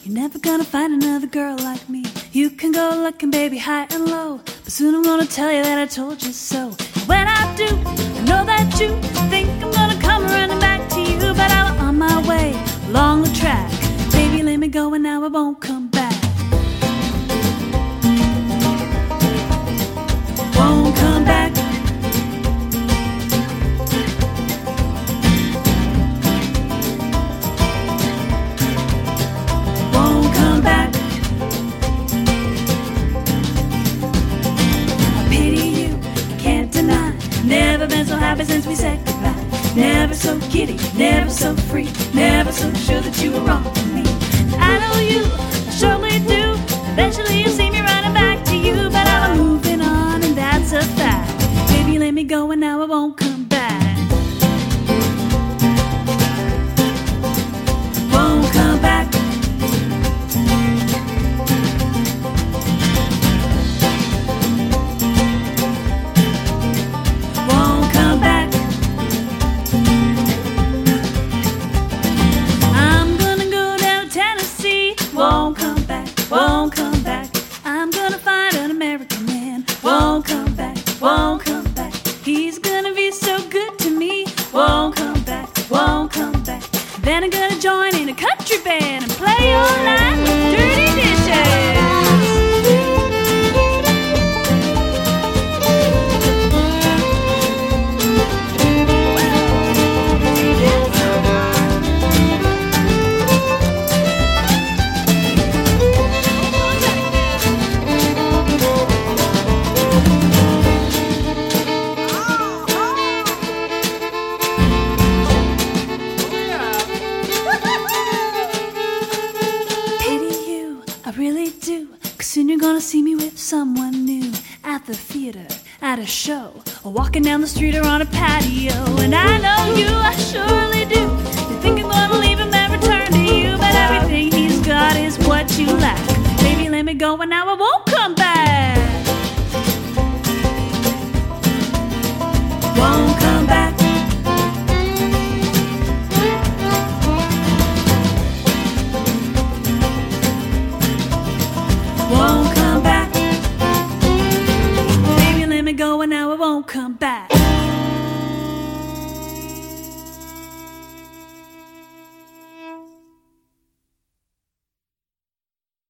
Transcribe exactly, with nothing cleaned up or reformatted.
You're never gonna find another girl like me. You can go looking, baby, high and low, but soon I'm gonna tell you that I told you so. When I do, I know that you think I'm gonna come running back to you, but I'm on my way along the track. Baby, let me go and now I won't come back. Won't come back. Won't come back. I pity you, can't deny. Never been so happy since we said goodbye. Never so giddy, never so free, never so sure that you were wrong for me. I know you, I surely do. Eventually you'll see me running back to you, but I'm moving on and that's a fact. Baby, let me go and now I won't come back. Won't come back. Won't come back. I'm gonna go down to Tennessee. Won't come back. Won't come back. I'm gonna find an American man. Won't come back. Won't come back. He's gonna be so good to me. Won't come back. Won't come back. Then I'm gonna join in a country band and play all night with dirty dishes. Soon you're gonna see me with someone new, at the theater, at a show, or walking down the street or on a patio. And I know you, I surely do. You think I'm gonna leave him and return to you, but everything he's got is what you lack. Baby, let me go and now I won't come back. Won't come back. Won't come back. Baby, let me go and now I won't come back.